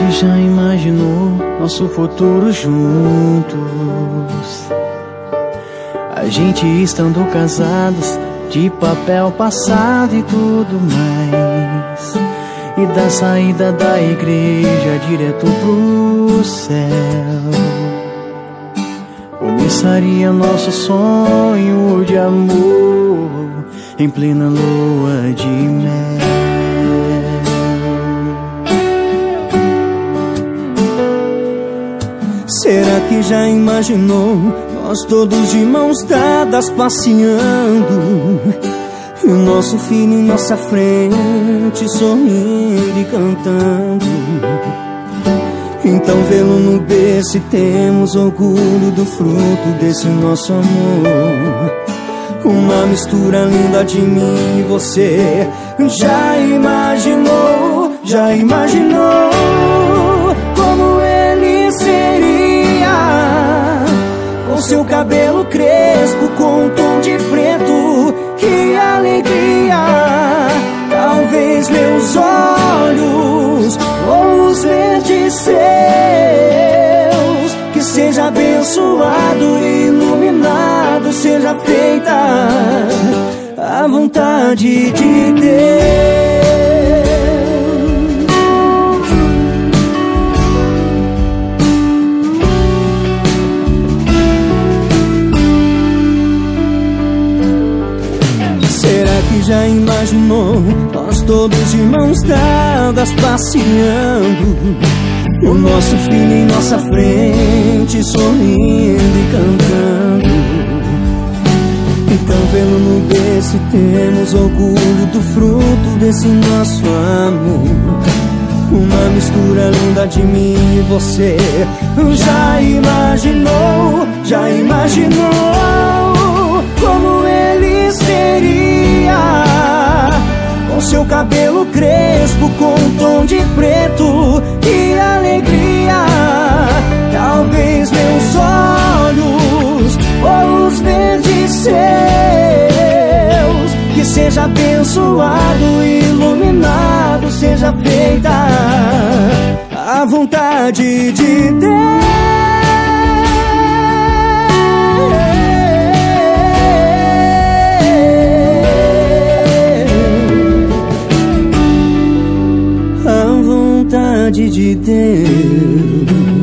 que já imaginou nosso futuro juntos? A gente estando casados, de papel passado e tudo mais, e da saída da igreja direto pro céu. Começaria nosso sonho de amor em plena lua de mel. Será que já imaginou nós todos de mãos dadas passeando, e o nosso filho em nossa frente sorrindo e cantando? Então vê-lo no berço e temos orgulho do fruto desse nosso amor. Uma mistura linda de mim e você. Já imaginou como ele seria, com seu cabelo crespo com um tom de preto? Que alegria! Talvez meus olhos ou os verdes seus, que seja abençoado e iluminado, seja feita a vontade de Deus. Será que já imaginou nós todos de mãos dadas passeando, o nosso filho em nossa frente sorrindo e cantando? Então vê-lo no berço e temos orgulho do fruto desse nosso amor. Uma mistura linda de mim e você. Já imaginou como ele seria, com seu cabelo crespo com um tom de preto? Que alegria! Talvez meus olhos ou os verdes seus, que seja abençoado e iluminado, seja feita a vontade de Deus. A vontade de Deus.